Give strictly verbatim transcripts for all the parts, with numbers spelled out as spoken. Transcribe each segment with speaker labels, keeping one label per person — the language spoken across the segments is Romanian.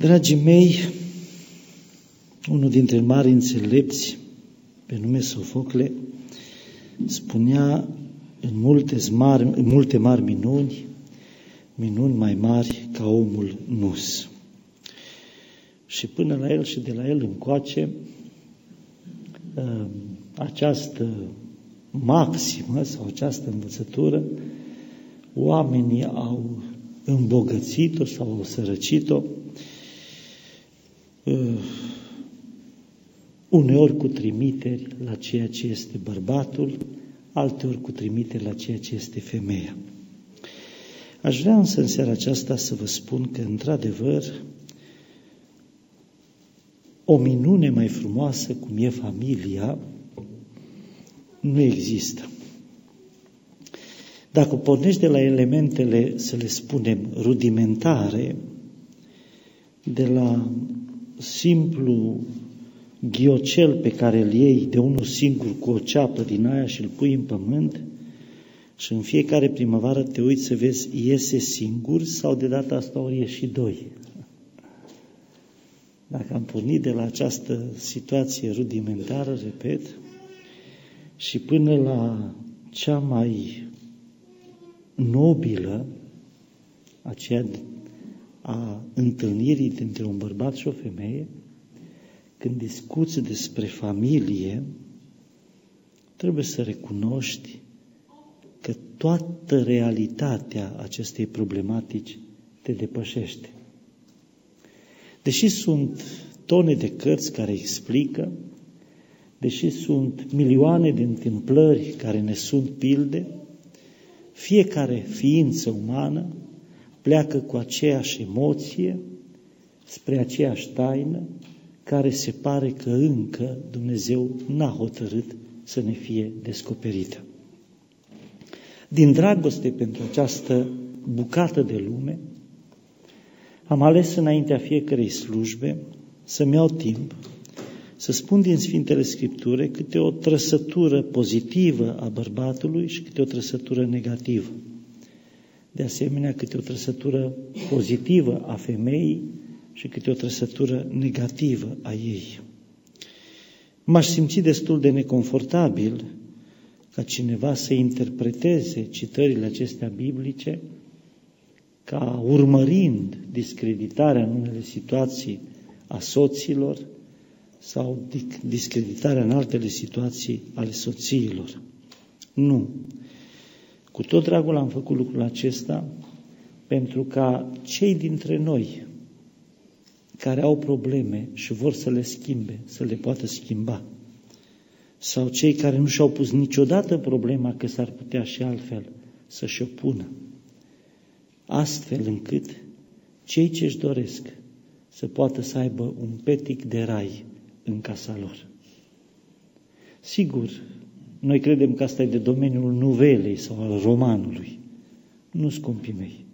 Speaker 1: Dragii mei, unul dintre mari înțelepți, pe nume Sofocle, spunea în multe mari, în multe mari minuni, minuni mai mari ca omul nus. Și până la el și de la el încoace, această maximă sau această învățătură, oamenii au îmbogățit-o sau au sărăcit-o, uneori cu trimiteri la ceea ce este bărbatul, alteori cu trimiteri la ceea ce este femeia. Aș vrea însă în seara aceasta să vă spun că, într-adevăr, o minune mai frumoasă cum e familia nu există. Dacă pornești de la elementele, să le spunem, rudimentare, de la simplu ghiocel pe care îl iei de unul singur cu o ceapă din aia și îl pui în pământ și în fiecare primăvară te uiți să vezi iese singur sau de data asta ori ieși doi. Dacă am pornit de la această situație rudimentară, repet, și până la cea mai nobilă, aceea a întâlnirii dintre un bărbat și o femeie, când discuți despre familie, trebuie să recunoști că toată realitatea acestei problematici te depășește. Deși sunt tone de cărți care explică, deși sunt milioane de întâmplări care ne sunt pilde, fiecare ființă umană pleacă cu aceeași emoție spre aceeași taină care se pare că încă Dumnezeu n-a hotărât să ne fie descoperită. Din dragoste pentru această bucată de lume, am ales înaintea fiecărei slujbe să-mi iau timp să spun din Sfintele Scripturi câte o trăsătură pozitivă a bărbatului și câte o trăsătură negativă. De asemenea, câte o trăsătură pozitivă a femeii și câte o trăsătură negativă a ei. M-aș simți destul de neconfortabil ca cineva să interpreteze citările acestea biblice ca urmărind discreditarea în unele situații a soților sau discreditarea în altele situații ale soțiilor. Nu. Cu tot dragul am făcut lucrul acesta pentru ca cei dintre noi care au probleme și vor să le schimbe, să le poată schimba, sau cei care nu și-au pus niciodată problema că s-ar putea și altfel să-și o pună, astfel încât cei ce-și doresc să poată să aibă un petic de rai în casa lor. Sigur, noi credem că asta e de domeniul nuvelei sau al romanului. Nu, scumpii mei.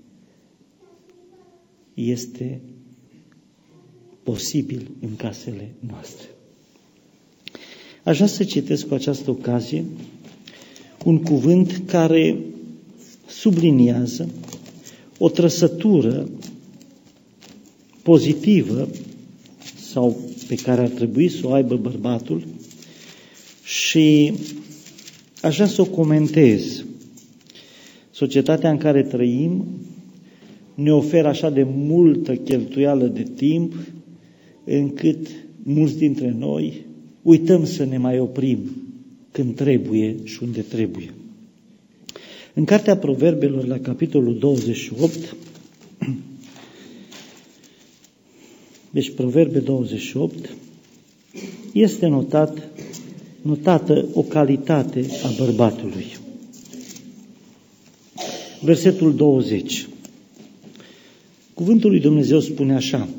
Speaker 1: Este posibil în casele noastre. Aș vrea să citesc cu această ocazie un cuvânt care subliniază o trăsătură pozitivă sau pe care ar trebui să o aibă bărbatul și aș vrea să o comentez. Societatea în care trăim ne oferă așa de multă cheltuială de timp încât mulți dintre noi uităm să ne mai oprim când trebuie și unde trebuie. În Cartea Proverbelor, la capitolul douăzeci și opt, deci Proverbe douăzeci și opt, este notat, notată o calitate a bărbatului. Versetul douăzeci. Cuvântul lui Dumnezeu spune așa: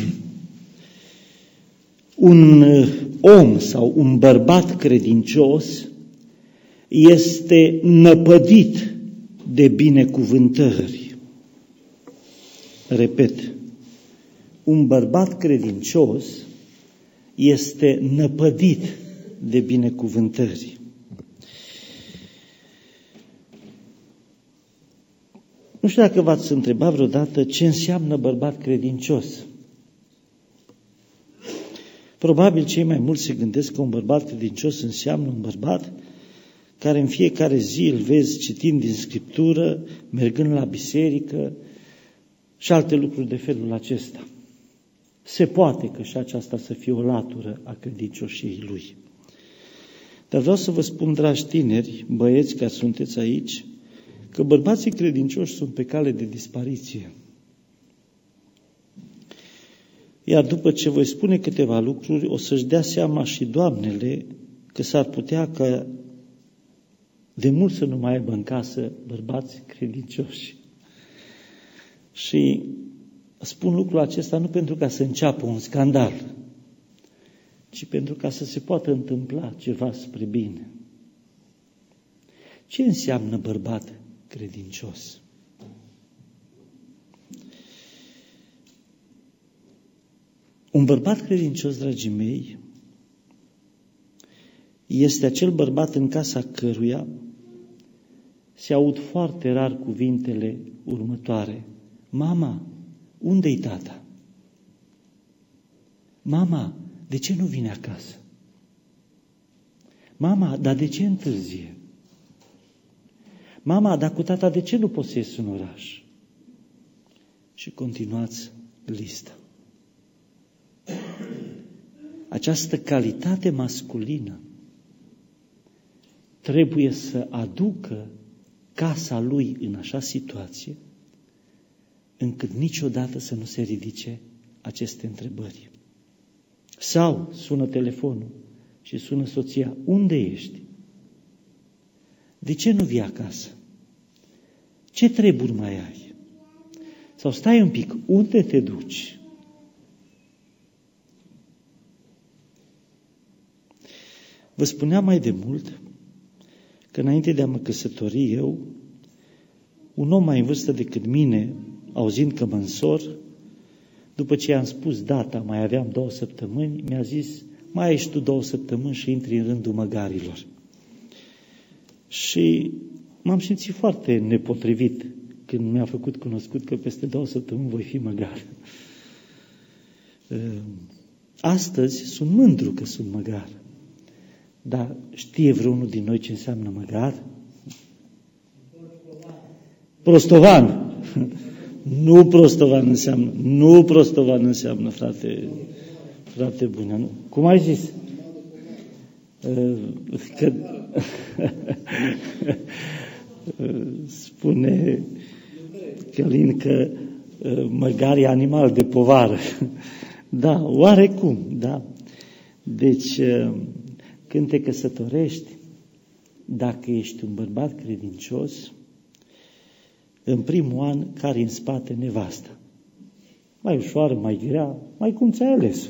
Speaker 1: un om sau un bărbat credincios este năpădit de binecuvântări. Repet, un bărbat credincios este năpădit de binecuvântări. Nu știu dacă v-ați întrebat vreodată ce înseamnă bărbat credincios. Probabil cei mai mulți se gândesc că un bărbat credincios înseamnă un bărbat care în fiecare zi îl vezi citind din Scriptură, mergând la biserică și alte lucruri de felul acesta. Se poate că și aceasta să fie o latură a credincioșiei lui. Dar vreau să vă spun, dragi tineri, băieți care sunteți aici, că bărbații credincioși sunt pe cale de dispariție. Iar după ce voi spune câteva lucruri, o să-și dea seama și doamnele că s-ar putea ca de mult să nu mai aibă în casă bărbați credincioși. Și spun lucrul acesta nu pentru ca să înceapă un scandal, ci pentru ca să se poată întâmpla ceva spre bine. Ce înseamnă bărbat credincios? Un bărbat credincios, dragii mei, este acel bărbat în casa căruia se aud foarte rar cuvintele următoare. Mama, unde-i tata? Mama, de ce nu vine acasă? Mama, dar de ce întârzie? Mama, dar cu tata de ce nu poți să ies în oraș? Și continuați lista. Această calitate masculină trebuie să aducă casa lui în așa situație încât niciodată să nu se ridice aceste întrebări. Sau sună telefonul și sună soția, unde ești? De ce nu vii acasă? Ce treburi mai ai? Sau stai un pic, unde te duci? Vă spuneam mai de mult că înainte de a mă căsători eu, un om mai în vârstă decât mine, auzind că mă însor, după ce i-am spus data, mai aveam două săptămâni, mi-a zis, mai ești tu două săptămâni și intri în rândul măgarilor. Și m-am simțit foarte nepotrivit când mi-a făcut cunoscut că peste două săptămâni voi fi măgar. Astăzi sunt mândru că sunt măgar. Dar știe vreunul din noi ce înseamnă măgar? Prostovan. Nu prostovan înseamnă. Nu prostovan înseamnă, frate, frate bun. Nu. Cum ai zis? Că... Spune Călin că măgar e animal de povară. Da, oarecum, da. Deci... Când te căsătorești, dacă ești un bărbat credincios, în primul an cari în spate nevasta. Mai ușoară, mai grea, mai cum ți-ai ales-o.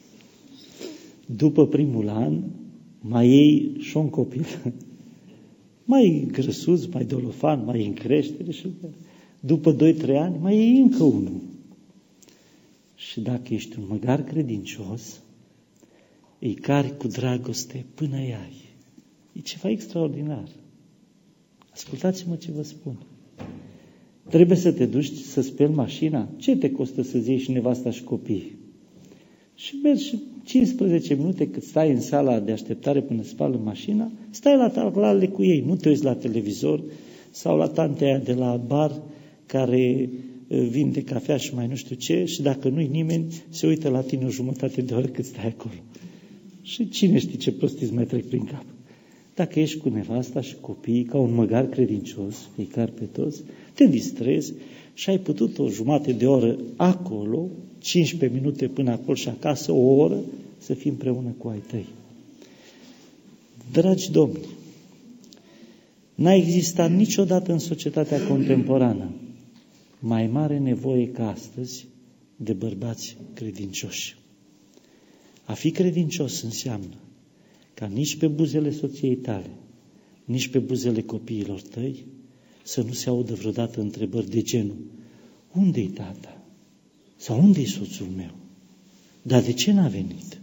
Speaker 1: După primul an, mai iei și un copil. Mai grăsuț, mai dolofan, mai în creștere. Și după doi trei ani, mai iei încă unul. Și dacă ești un măgar credincios, îi cari cu dragoste până îi ai. E ceva extraordinar. Ascultați-mă ce vă spun. Trebuie să te duci să speli mașina? Ce te costă să-ți iei și nevasta și copiii? Și mergi cincisprezece minute cât stai în sala de așteptare până spală mașina, stai la tablale cu ei, nu te uiți la televizor sau la tantea aia de la bar care vinde cafea și mai nu știu ce și dacă nu-i nimeni, se uită la tine o jumătate de oră cât stai acolo. Și cine știe ce prostii îți mai trec prin cap. Dacă ești cu nevasta și copiii, ca un măgar credincios, îi car pe toți, te distrezi și ai putut o jumătate de oră acolo, cincisprezece minute până acolo și acasă, o oră, să fii împreună cu ai tăi. Dragi domni, n-a existat niciodată în societatea contemporană mai mare nevoie ca astăzi de bărbați credincioși. A fi credincios înseamnă ca nici pe buzele soției tale, nici pe buzele copiilor tăi să nu se audă vreodată întrebări de genul: unde-i tata? Sau unde-i soțul meu? Dar de ce n-a venit?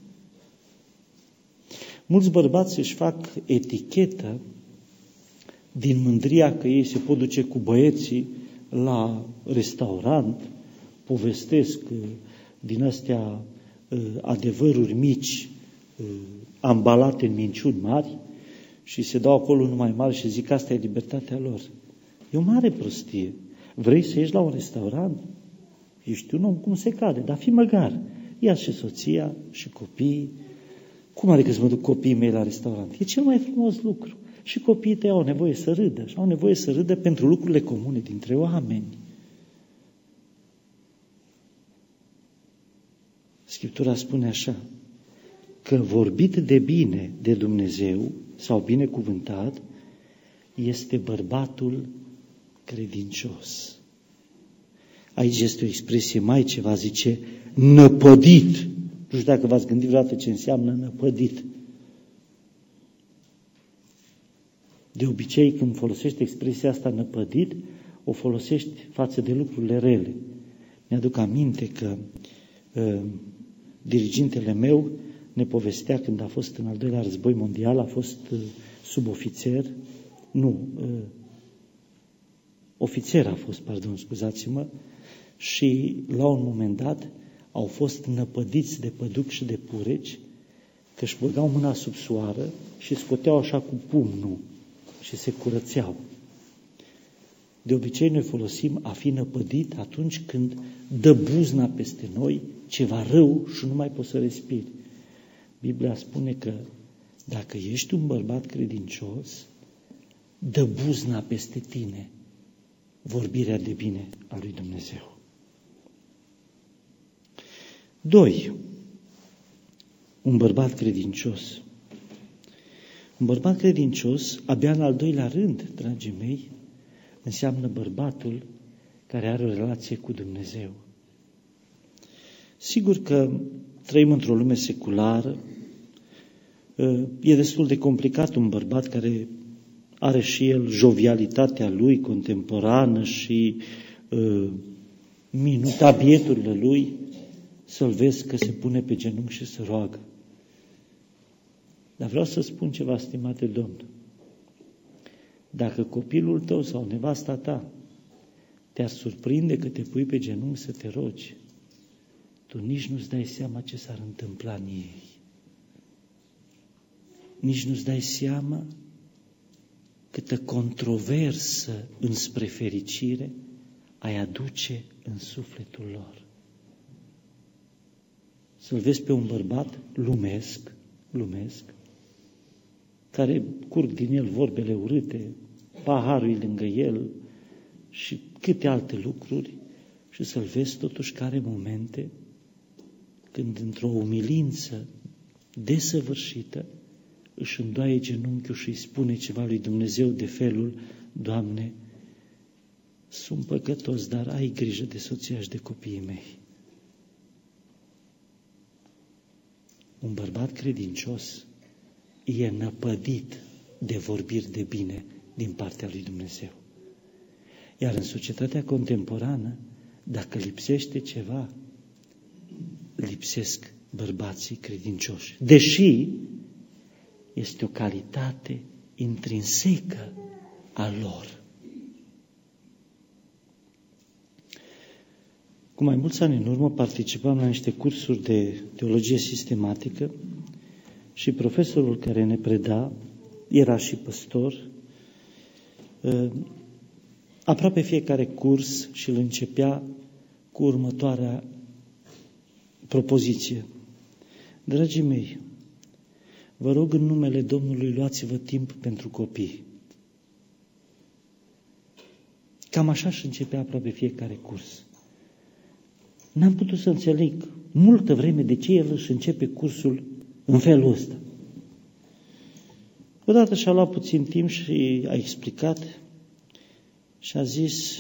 Speaker 1: Mulți bărbați își fac etichetă din mândria că ei se pot duce cu băieții la restaurant, povestesc din astea adevăruri mici ambalate în minciuni mari și se dau acolo numai mari și zic că asta e libertatea lor. E o mare prostie. Vrei să ieși la un restaurant? Ești un om, cum se cade, dar fii măgar. Ia și soția și copiii. Cum adică să mă duc copiii mei la restaurant? E cel mai frumos lucru. Și copiii tăi au nevoie să râdă. Și au nevoie să râdă pentru lucrurile comune dintre oameni. Scriptura spune așa, că vorbit de bine de Dumnezeu sau binecuvântat este bărbatul credincios. Aici este o expresie mai ceva, zice năpădit. Nu știu dacă v-ați gândit vreodată ce înseamnă năpădit. De obicei, când folosești expresia asta năpădit, o folosești față de lucrurile rele. Mi-aduc aminte că uh, dirigintele meu ne povestea când a fost în al doilea război mondial, a fost uh, subofițer, nu, uh, ofițer a fost, pardon, scuzați-mă, și la un moment dat au fost năpădiți de păduc și de pureci, că își băgau mâna sub soară și scoteau așa cu pumnul și se curățeau. De obicei noi folosim a fi năpădit atunci când dă buzna peste noi ceva rău și nu mai poți să respiri. Biblia spune că dacă ești un bărbat credincios, dă buzna peste tine vorbirea de bine a lui Dumnezeu. Doi. Un bărbat credincios. Un bărbat credincios, abia în al doilea rând, dragii mei, înseamnă bărbatul care are o relație cu Dumnezeu. Sigur că trăim într-o lume seculară, e destul de complicat un bărbat care are și el jovialitatea lui contemporană și uh, minutabieturile lui, să-l vezi că se pune pe genunchi și se roagă. Dar vreau să spun ceva, stimate Domn. Dacă copilul tău sau nevasta ta te-ar surprinde că te pui pe genunchi să te rogi, tu nici nu-ți dai seama ce s-ar întâmpla în ei. Nici nu-ți dai seama câtă controversă înspre fericire ai aduce în sufletul lor. Să-l vezi pe un bărbat lumesc, lumesc, care curg din el vorbele urâte, paharul lângă el și câte alte lucruri, și să-l vezi totuși că are momente când într-o umilință desăvârșită își îndoaie genunchiul și îi spune ceva lui Dumnezeu de felul: Doamne, sunt păcătos, dar ai grijă de soția și de copiii mei. Un bărbat credincios e năpădit de vorbiri de bine din partea lui Dumnezeu. Iar în societatea contemporană, dacă lipsește ceva, lipsesc bărbații credincioși. Deși este o calitate intrinsecă a lor. Cu mai mulți ani în urmă participam la niște cursuri de teologie sistematică și profesorul care ne preda era și păstor. Aproape fiecare curs și îl începea cu următoarea propoziție: Dragii mei, vă rog în numele Domnului, luați-vă timp pentru copii. Cam așa și începea aproape fiecare curs. N-am putut să înțeleg multă vreme de ce el își începe cursul în felul ăsta. Odată și-a luat puțin timp și a explicat și a zis: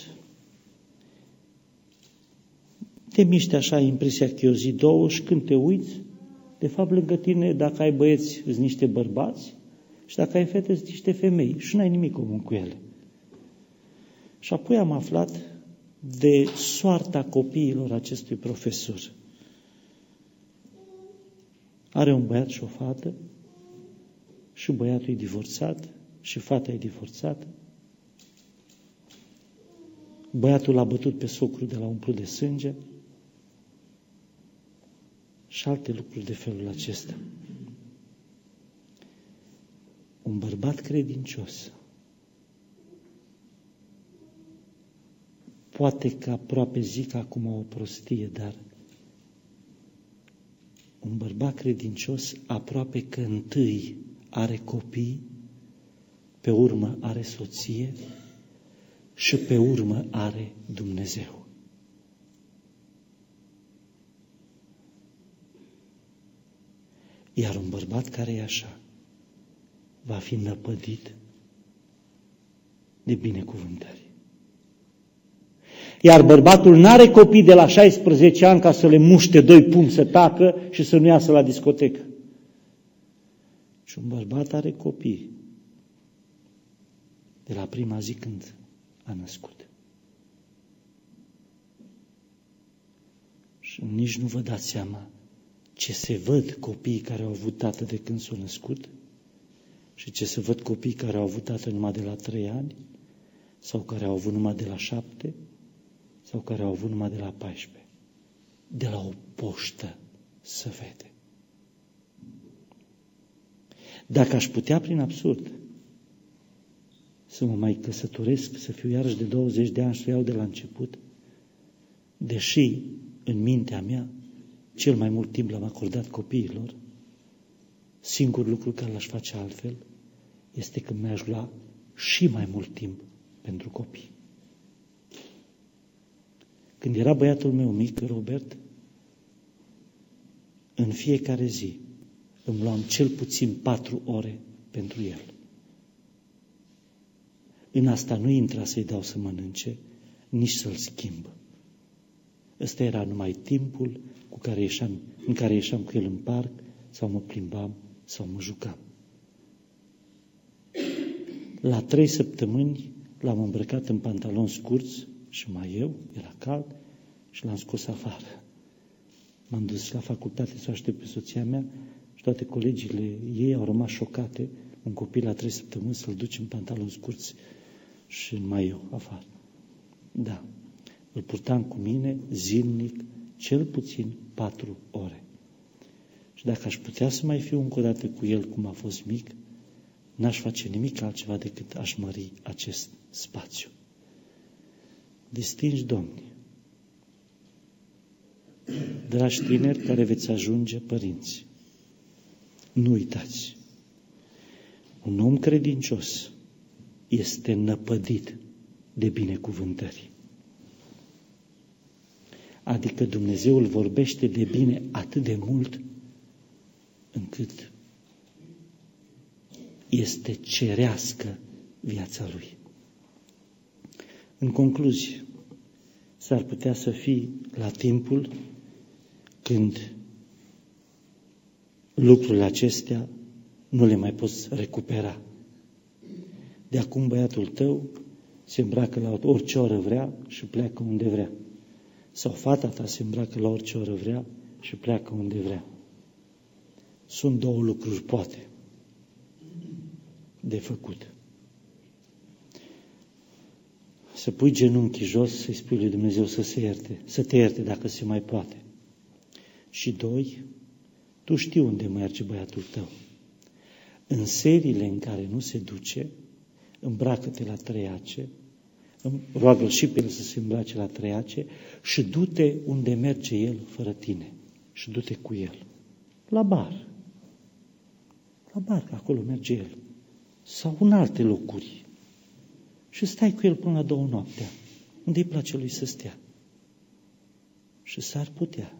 Speaker 1: te miști așa impresia că e o zi, două, și când te uiți, de fapt lângă tine, dacă ai băieți, îți niște bărbați și dacă ai fete, îți niște femei și nu ai nimic comun cu ele. Și apoi am aflat de soarta copiilor acestui profesor. Are un băiat și o fată și băiatul e divorțat și fata e divorțată. Băiatul l-a bătut pe socru de la umplut de sânge. și alte lucruri de felul acesta. Un bărbat credincios poate că aproape zic acum o prostie, dar un bărbat credincios aproape că întâi are copii, pe urmă are soție și pe urmă are Dumnezeu. Iar un bărbat care e așa va fi năpădit de binecuvântări. Iar bărbatul n-are copii de la șaisprezece ani ca să le muște doi pumni să tacă și să nu iasă la discotecă. Și un bărbat are copii de la prima zi când a născut. Și nici nu vă dați seama ce se văd copiii care au avut tată de când s-au născut și ce se văd copiii care au avut tată numai de la trei ani sau care au avut numai de la șapte sau care au avut numai de la paisprezece. De la o poștă se vede. Dacă aș putea prin absurd să mă mai căsătoresc, să fiu iarăși de douăzeci de ani și să iau de la început, deși în mintea mea cel mai mult timp l-am acordat copiilor, singurul lucru care l-aș face altfel este că mi-aș lua și mai mult timp pentru copii. Când era băiatul meu mic, Robert, în fiecare zi îmi luam cel puțin patru ore pentru el. În asta nu intra să-i dau să mănânce, nici să-l schimb. Ăsta era numai timpul cu care ieșeam, în care ieșeam cu el în parc, sau mă plimbam, sau mă jucam. La trei săptămâni l-am îmbrăcat în pantaloni scurți și mai eu, era cald, și l-am scos afară. M-am dus la facultate să o aștept pe soția mea și toate colegile ei au rămas șocate, un copil la trei săptămâni să-l duci în pantaloni scurți și mai eu afară. Da, îl purtam cu mine zilnic, cel puțin patru ore. Și dacă aș putea să mai fiu încă o dată cu el cum a fost mic, n-aș face nimic altceva decât aș mări acest spațiu. Distinși domni, dragi tineri care veți ajunge părinți, nu uitați, un om credincios este năpădit de binecuvântări. Adică Dumnezeu îl vorbește de bine atât de mult încât este cerească viața lui. În concluzie, s-ar putea să fii la timpul când lucrurile acestea nu le mai poți recupera. De acum băiatul tău se îmbracă la orice oră vrea și pleacă unde vrea. Sau fata ta se îmbracă la orice oră vrea și pleacă unde vrea. Sunt două lucruri, poate, de făcut. Să pui genunchii jos, să-i spui lui Dumnezeu să se ierte, să te ierte dacă se mai poate. Și doi, tu știi unde merge băiatul tău. În seriile în care nu se duce, îmbracă-te la treiace, roagă-l și pe el să se îmbrace la treiace și du-te unde merge el fără tine. Și du-te cu el. La bar. La bar, că acolo merge el. Sau în alte locuri. Și stai cu el până la două noaptea, unde îi place lui să stea. Și s-ar putea,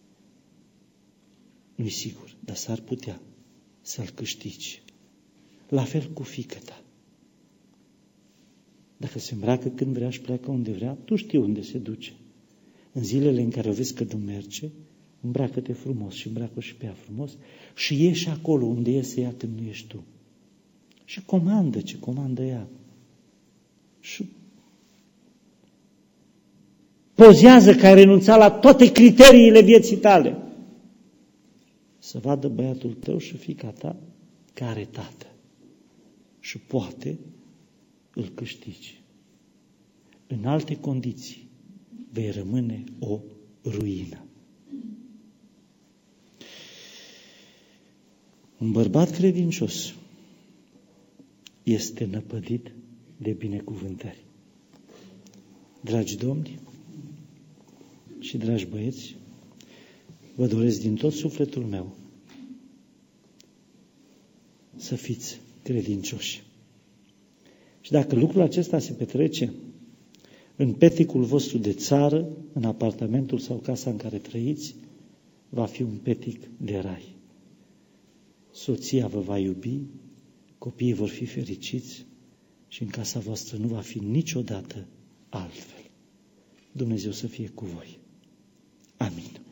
Speaker 1: nu-i sigur, dar s-ar putea să-l câștigi. La fel cu fiica-ta. Dacă se îmbracă când vrea și pleacă unde vrea, tu știi unde se duce. În zilele în care o vezi că nu merge, îmbracă-te frumos și îmbracă și pe ea frumos și ieși acolo unde iese ea când nu ești tu. Și comandă ce comandă ea. Și pozează că ai renunțat la toate criteriile vieții tale. Să vadă băiatul tău și fiica ta că are tată. Și poate îl câștigi. În alte condiții vei rămâne o ruină. Un bărbat credincios este năpădit de binecuvântări. Dragi domni și dragi băieți, vă doresc din tot sufletul meu să fiți credincioși. Și dacă lucrul acesta se petrece în peticul vostru de țară, în apartamentul sau casa în care trăiți, va fi un petic de rai. Soția vă va iubi, copiii vor fi fericiți și în casa voastră nu va fi niciodată altfel. Dumnezeu să fie cu voi. Amin.